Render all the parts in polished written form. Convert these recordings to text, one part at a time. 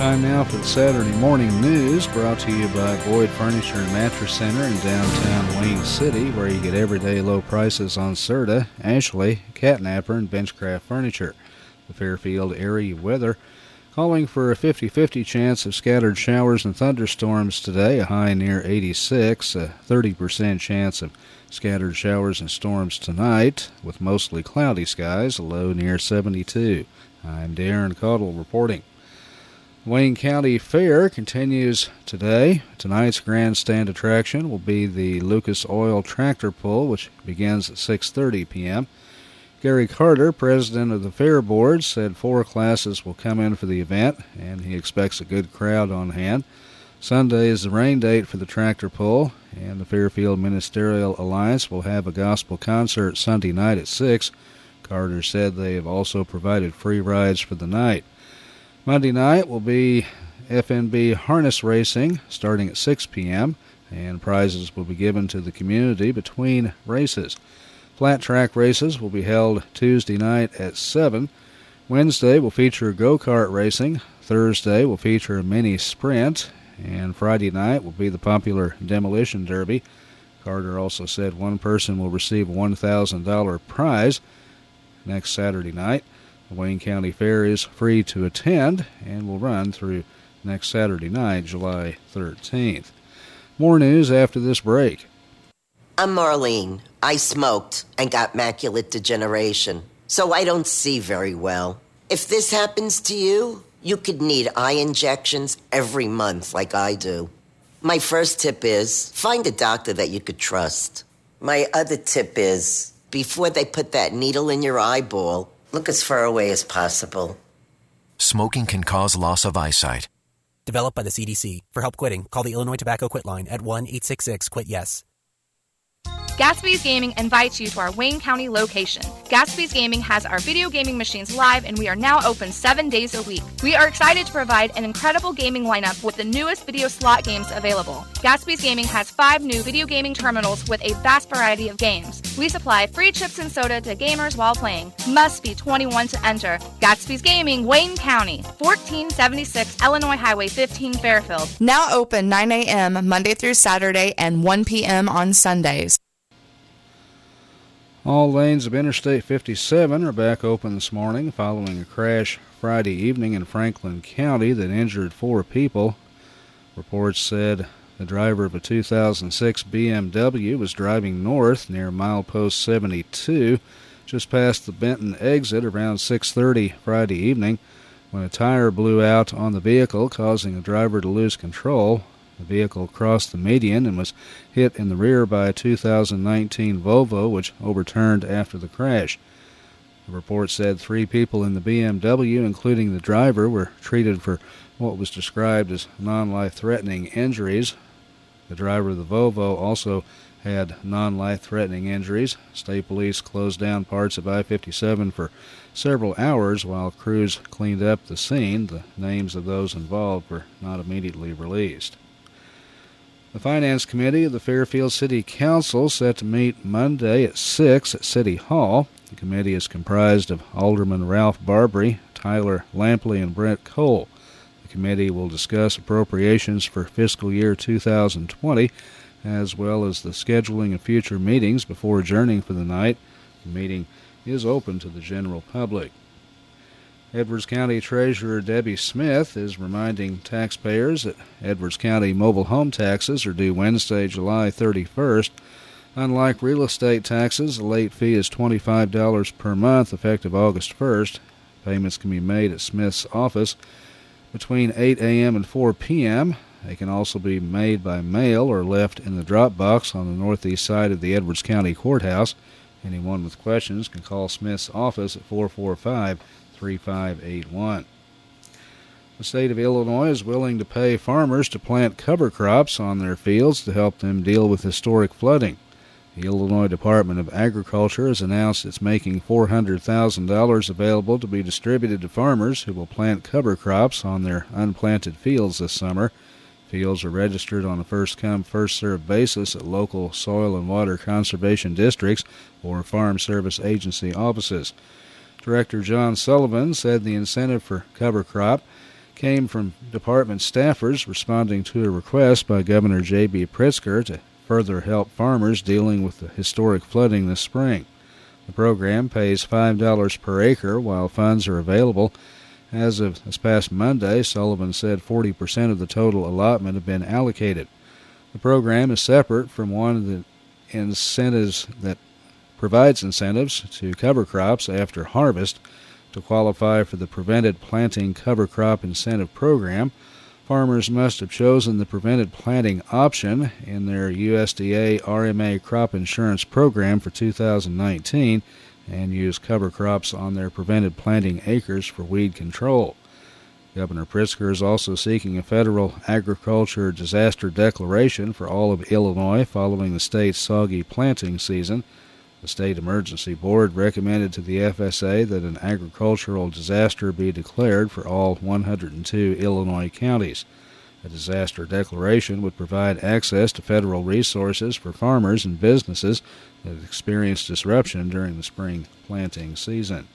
Time now for the Saturday morning news, brought to you by Boyd Furniture and Mattress Center in downtown Wayne City, where you get everyday low prices on Serta, Ashley, Catnapper, and Benchcraft furniture. The Fairfield area weather calling for a 50-50 chance of scattered showers and thunderstorms today, a high near 86, a 30% chance of scattered showers and storms tonight, with mostly cloudy skies, a low near 72. I'm Darren Caudle reporting. Wayne County Fair continues today. Tonight's grandstand attraction will be the Lucas Oil Tractor Pull, which begins at 6:30 p.m. Gary Carter, president of the Fair Board, said 4 classes will come in for the event, and he expects a good crowd on hand. Sunday is the rain date for the tractor pull, and the Fairfield Ministerial Alliance will have a gospel concert Sunday night at 6. Carter said they have also provided free rides for the night. Monday night will be FNB harness racing starting at 6 p.m., and prizes will be given to the community between races. Flat track races will be held Tuesday night at 7. Wednesday will feature go-kart racing. Thursday will feature a mini sprint, and Friday night will be the popular demolition derby. Carter also said one person will receive a $1,000 prize next Saturday night. The Wayne County Fair is free to attend and will run through next Saturday night, July 13th. More news after this break. I'm Marlene. I smoked and got macular degeneration, so I don't see very well. If this happens to you, you could need eye injections every month like I do. My first tip is find a doctor that you could trust. My other tip is before they put that needle in your eyeball, look as far away as possible. Smoking can cause loss of eyesight. Developed by the CDC. For help quitting, call the Illinois Tobacco Quit line at 1-866-QUIT-YES. Gatsby's Gaming invites you to our Wayne County location. Gatsby's Gaming has our video gaming machines live, and we are now open 7 days a week. We are excited to provide an incredible gaming lineup with the newest video slot games available. Gatsby's Gaming has 5 new video gaming terminals with a vast variety of games. We supply free chips and soda to gamers while playing. Must be 21 to enter. Gatsby's Gaming, Wayne County, 1476 Illinois Highway 15, Fairfield. Now open 9 a.m. Monday through Saturday and 1 p.m. on Sundays. All lanes of Interstate 57 are back open this morning following a crash Friday evening in Franklin County that injured 4 people. Reports said the driver of a 2006 BMW was driving north near milepost 72 just past the Benton exit around 6:30 Friday evening when a tire blew out on the vehicle, causing the driver to lose control. The vehicle crossed the median and was hit in the rear by a 2019 Volvo, which overturned after the crash. The report said 3 people in the BMW, including the driver, were treated for what was described as non-life-threatening injuries. The driver of the Volvo also had non-life-threatening injuries. State police closed down parts of I-57 for several hours while crews cleaned up the scene. The names of those involved were not immediately released. The Finance Committee of the Fairfield City Council set to meet Monday at 6 at City Hall. The committee is comprised of Alderman Ralph Barbary, Tyler Lampley, and Brent Cole. The committee will discuss appropriations for fiscal year 2020, as well as the scheduling of future meetings before adjourning for the night. The meeting is open to the general public. Edwards County Treasurer Debbie Smith is reminding taxpayers that Edwards County mobile home taxes are due Wednesday, July 31st. Unlike real estate taxes, the late fee is $25 per month effective August 1st. Payments can be made at Smith's office between 8 a.m. and 4 p.m. They can also be made by mail or left in the drop box on the northeast side of the Edwards County Courthouse. Anyone with questions can call Smith's office at 445-3581. The state of Illinois is willing to pay farmers to plant cover crops on their fields to help them deal with historic flooding. The Illinois Department of Agriculture has announced it's making $400,000 available to be distributed to farmers who will plant cover crops on their unplanted fields this summer. Fields are registered on a first-come, first-served basis at local soil and water conservation districts or Farm Service Agency offices. Director John Sullivan said the incentive for cover crop came from department staffers responding to a request by Governor J.B. Pritzker to further help farmers dealing with the historic flooding this spring. The program pays $5 per acre while funds are available. As of this past Monday, Sullivan said 40% of the total allotment have been allocated. The program is separate from one of the incentives that provides incentives to cover crops after harvest. To qualify for the Prevented Planting Cover Crop Incentive Program, farmers must have chosen the prevented planting option in their USDA RMA crop insurance program for 2019 and use cover crops on their prevented planting acres for weed control. Governor Pritzker is also seeking a federal agriculture disaster declaration for all of Illinois following the state's soggy planting season. The State Emergency Board recommended to the FSA that an agricultural disaster be declared for all 102 Illinois counties. A disaster declaration would provide access to federal resources for farmers and businesses that experienced disruption during the spring planting season.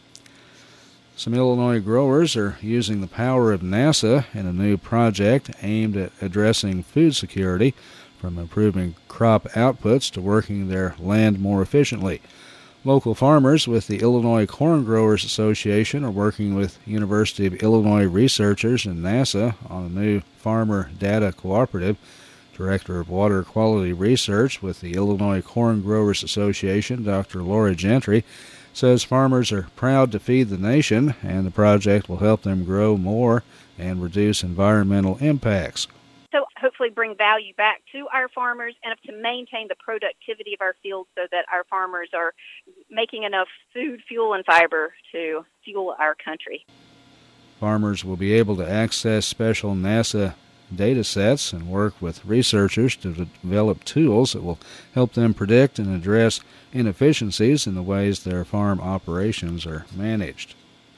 Some Illinois growers are using the power of NASA in a new project aimed at addressing food security, from improving crop outputs to working their land more efficiently. Local farmers with the Illinois Corn Growers Association are working with University of Illinois researchers and NASA on a new farmer data cooperative. Director of Water Quality Research with the Illinois Corn Growers Association, Dr. Laura Gentry, says farmers are proud to feed the nation, and the project will help them grow more and reduce environmental impacts. So hopefully bring value back to our farmers and to maintain the productivity of our fields so that our farmers are making enough food, fuel, and fiber to fuel our country. Farmers will be able to access special NASA data sets and work with researchers to develop tools that will help them predict and address inefficiencies in the ways their farm operations are managed.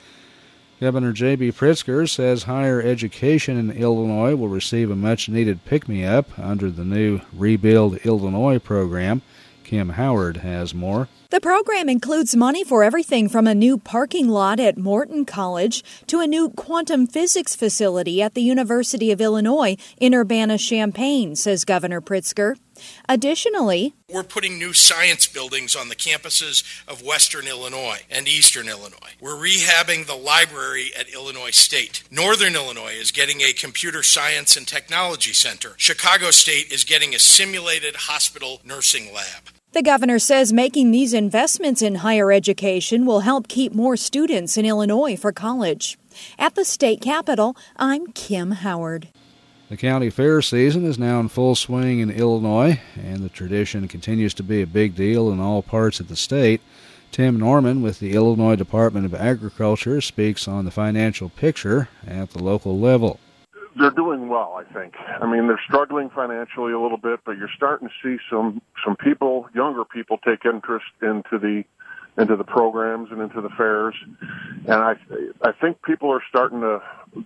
Governor J.B. Pritzker says higher education in Illinois will receive a much-needed pick-me-up under the new Rebuild Illinois program. Kim Howard has more. The program includes money for everything from a new parking lot at Morton College to a new quantum physics facility at the University of Illinois in Urbana-Champaign, says Governor Pritzker. Additionally, we're putting new science buildings on the campuses of Western Illinois and Eastern Illinois. We're rehabbing the library at Illinois State. Northern Illinois is getting a computer science and technology center. Chicago State is getting a simulated hospital nursing lab. The governor says making these investments in higher education will help keep more students in Illinois for college. At the state capitol, I'm Kim Howard. The county fair season is now in full swing in Illinois, and the tradition continues to be a big deal in all parts of the state. Tim Norman with the Illinois Department of Agriculture speaks on the financial picture at the local level. They're doing well, I think. I mean, they're struggling financially a little bit, but you're starting to see some people, younger people, take interest into the programs and into the fairs, and I think people are starting to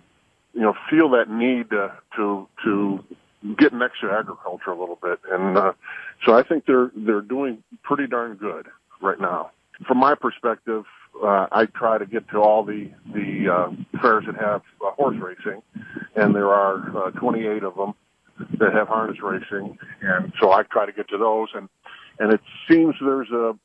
feel that need to get next to agriculture a little bit, and so I think they're doing pretty darn good right now. From my perspective, I try to get to all the fairs that have horse racing, and there are 28 of them that have harness racing, and so I try to get to those, and it seems there's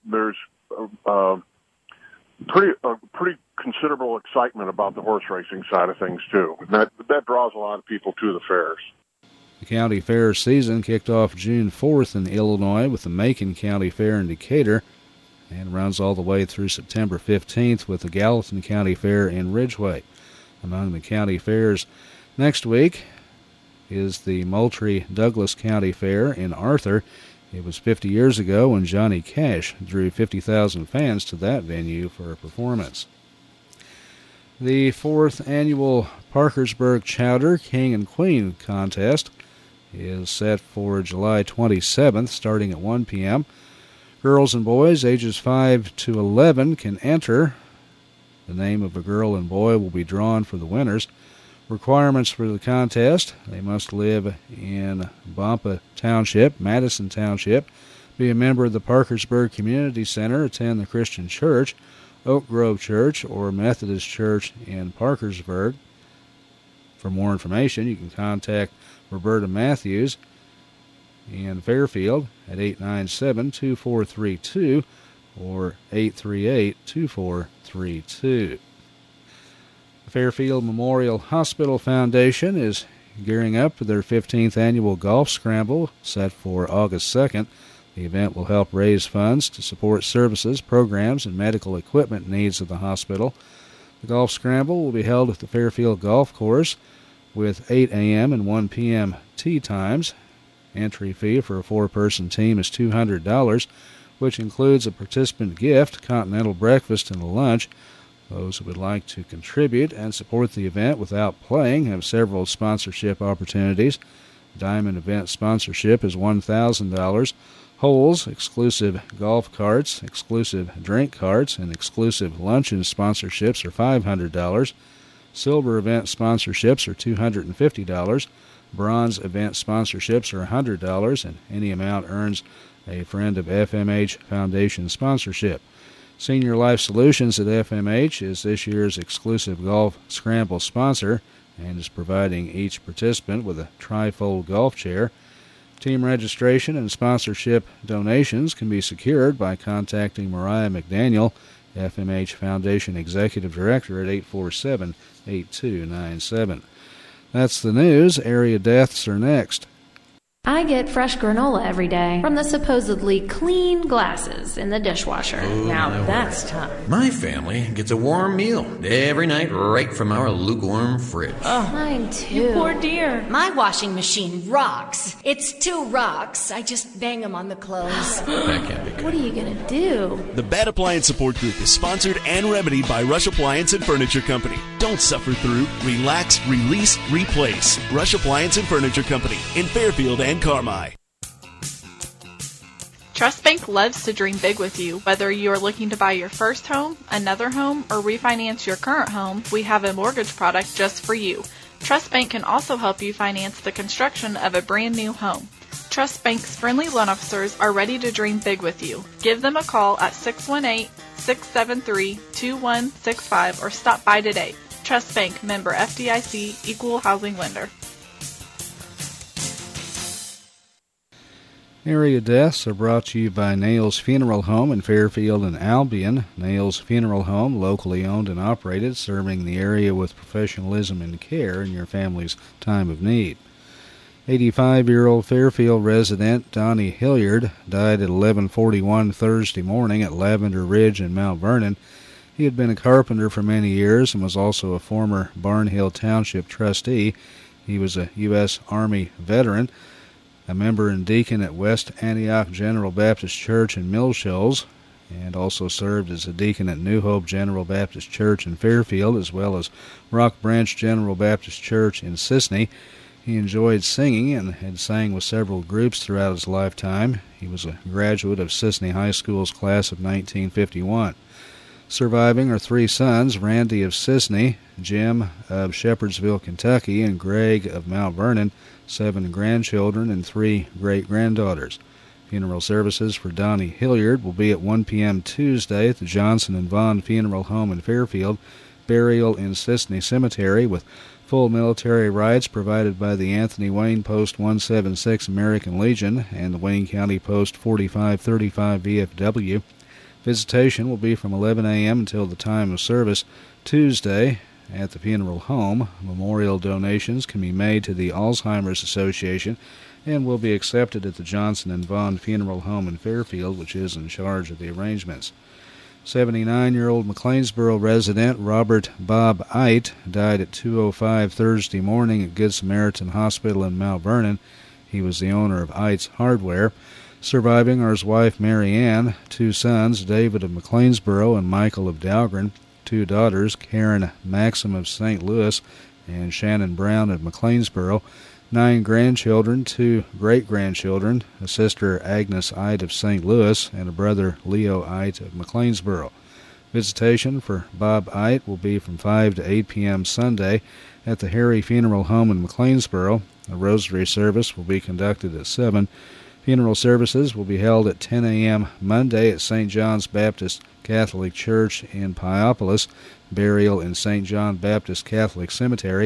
pretty considerable excitement about the horse racing side of things too. That draws a lot of people to the fairs. The county fair season kicked off June 4th in Illinois with the Macon County Fair in Decatur, and runs all the way through September 15th with the Gallatin County Fair in Ridgeway. Among the county fairs next week is the Moultrie-Douglas County Fair in Arthur. It was 50 years ago when Johnny Cash drew 50,000 fans to that venue for a performance. The 4th annual Parkersburg Chowder King and Queen contest is set for July 27th, starting at 1 p.m. Girls and boys ages 5 to 11 can enter. The name of a girl and boy will be drawn for the winners. Requirements for the contest: they must live in Bompa Township, Madison Township, be a member of the Parkersburg Community Center, attend the Christian Church, Oak Grove Church, or Methodist Church in Parkersburg, For more information, you can contact Roberta Matthews in Fairfield at 897-2432 or 838-2432. The Fairfield Memorial Hospital Foundation is gearing up for their 15th annual golf scramble set for August 2nd. The event will help raise funds to support services, programs, and medical equipment needs of the hospital. The golf scramble will be held at the Fairfield Golf Course with 8 a.m. and 1 p.m. tee times. Entry fee for a 4-person team is $200, which includes a participant gift, continental breakfast, and a lunch. Those who would like to contribute and support the event without playing have several sponsorship opportunities. Diamond event sponsorship is $1,000. Holes, exclusive golf carts, exclusive drink carts, and exclusive luncheon sponsorships are $500. Silver event sponsorships are $250. Bronze event sponsorships are $100, and any amount earns a Friend of FMH Foundation sponsorship. Senior Life Solutions at FMH is this year's exclusive golf scramble sponsor and is providing each participant with a tri-fold golf chair. Team registration and sponsorship donations can be secured by contacting Mariah McDaniel, FMH Foundation Executive Director, at 847-8297. That's the news. Area deaths are next. I get fresh granola every day from the supposedly clean glasses in the dishwasher. Now that's tough. My family gets a warm meal every night right from our lukewarm fridge. Oh, mine too. You poor dear. My washing machine rocks. It's 2 rocks. I just bang them on the clothes. That can't be good. What are you going to do? The Bad Appliance Support Group is sponsored and remedied by Rush Appliance and Furniture Company. Don't suffer through. Relax, release, replace. Rush Appliance and Furniture Company in Fairfield and Carmi. Trust Bank loves to dream big with you. Whether you are looking to buy your first home, another home, or refinance your current home, we have a mortgage product just for you. Trust Bank can also help you finance the construction of a brand new home. Trust Bank's friendly loan officers are ready to dream big with you. Give them a call at 618-673-2165 or stop by today. Trust Bank, member FDIC, equal housing lender. Area deaths are brought to you by Nails Funeral Home in Fairfield and Albion. Nails Funeral Home, locally owned and operated, serving the area with professionalism and care in your family's time of need. 85-year-old Fairfield resident Donnie Hilliard died at 11:41 Thursday morning at Lavender Ridge in Mount Vernon. He had been a carpenter for many years and was also a former Barnhill Township trustee. He was a U.S. Army veteran, a member and deacon at West Antioch General Baptist Church in Mill Shoals, and also served as a deacon at New Hope General Baptist Church in Fairfield, as well as Rock Branch General Baptist Church in Sisney. He enjoyed singing and had sang with several groups throughout his lifetime. He was a graduate of Sisney High School's class of 1951. Surviving are 3 sons, Randy of Sisney, Jim of Shepherdsville, Kentucky, and Greg of Mount Vernon, 7 grandchildren, and 3 great-granddaughters. Funeral services for Donnie Hilliard will be at 1 p.m. Tuesday at the Johnson & Vaughn Funeral Home in Fairfield, burial in Sisney Cemetery with full military rights provided by the Anthony Wayne Post 176 American Legion and the Wayne County Post 4535 VFW. Visitation will be from 11 a.m. until the time of service Tuesday at the funeral home. Memorial donations can be made to the Alzheimer's Association and will be accepted at the Johnson & Vaughn Funeral Home in Fairfield, which is in charge of the arrangements. 79-year-old McLeansboro resident Robert Bob Ite died at 2:05 Thursday morning at Good Samaritan Hospital in Mount Vernon. He was the owner of Ite's Hardware. Surviving are his wife Mary Ann, 2 sons, David of McLeansboro and Michael of Dahlgren, 2 daughters, Karen Maxim of St. Louis and Shannon Brown of McLeansboro, 9 grandchildren, 2 great-grandchildren, a sister Agnes Ite of St. Louis, and a brother Leo Ite of McLeansboro. Visitation for Bob Ite will be from 5 to 8 p.m. Sunday at the Harry Funeral Home in McLeansboro. A rosary service will be conducted at 7. Funeral services will be held at 10 a.m. Monday at St. John's Baptist Catholic Church in Piopolis, burial in St. John Baptist Catholic Cemetery.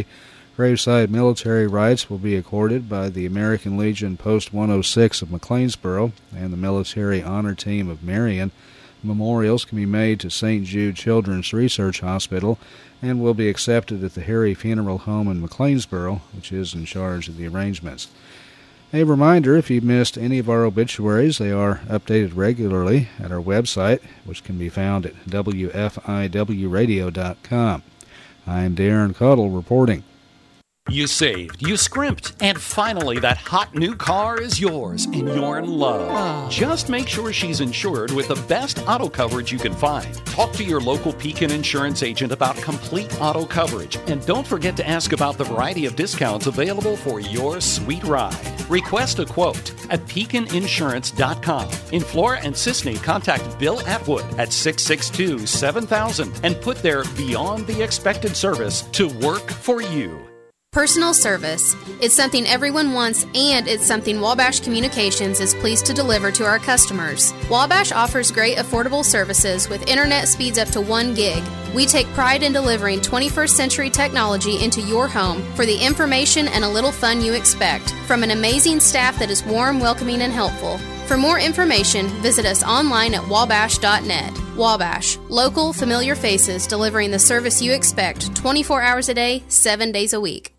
Graveside military rights will be accorded by the American Legion Post 106 of McLeansboro and the Military Honor Team of Marion. Memorials can be made to St. Jude Children's Research Hospital and will be accepted at the Harry Funeral Home in McLeansboro, which is in charge of the arrangements. A reminder, if you missed any of our obituaries, they are updated regularly at our website, which can be found at wfiwradio.com. I'm Darren Cuttle reporting. You saved, you scrimped, and finally that hot new car is yours and you're in love. Just make sure she's insured with the best auto coverage you can find. Talk to your local Pekin Insurance agent about complete auto coverage, and don't forget to ask about the variety of discounts available for your sweet ride. Request a quote at PekinInsurance.com. In Flora and Sisney, contact Bill Atwood at 662-7000 and put their Beyond the Expected service to work for you. Personal service. It's something everyone wants, and it's something Wabash Communications is pleased to deliver to our customers. Wabash offers great affordable services with internet speeds up to 1 gig. We take pride in delivering 21st century technology into your home for the information and a little fun you expect from an amazing staff that is warm, welcoming, and helpful. For more information, visit us online at wabash.net. Wabash, local, familiar faces delivering the service you expect 24 hours a day, 7 days a week.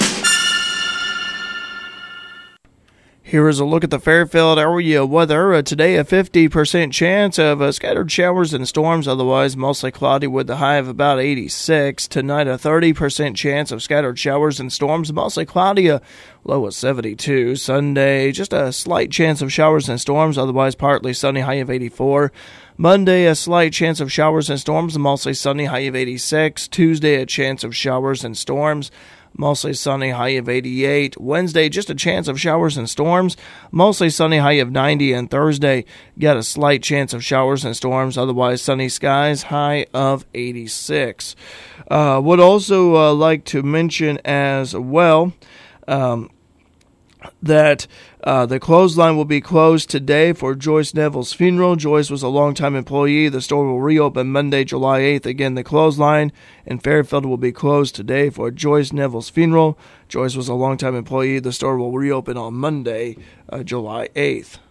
Here is a look at the Fairfield area weather. Today, a 50% chance of scattered showers and storms, otherwise mostly cloudy with a high of about 86. Tonight, a 30% chance of scattered showers and storms, mostly cloudy, a low of 72. Sunday, just a slight chance of showers and storms, otherwise partly sunny, high of 84. Monday, a slight chance of showers and storms, mostly sunny, high of 86. Tuesday, a chance of showers and storms, mostly sunny, high of 88. Wednesday, just a chance of showers and storms, mostly sunny, high of 90. And Thursday, got a slight chance of showers and storms, otherwise sunny skies, high of 86. Would also like to mention as well that the clothesline will be closed today for Joyce Neville's funeral. Joyce was a longtime employee. The store will reopen Monday, July 8th. Again, the clothesline in Fairfield will be closed today for Joyce Neville's funeral. Joyce was a longtime employee. The store will reopen on Monday, July 8th.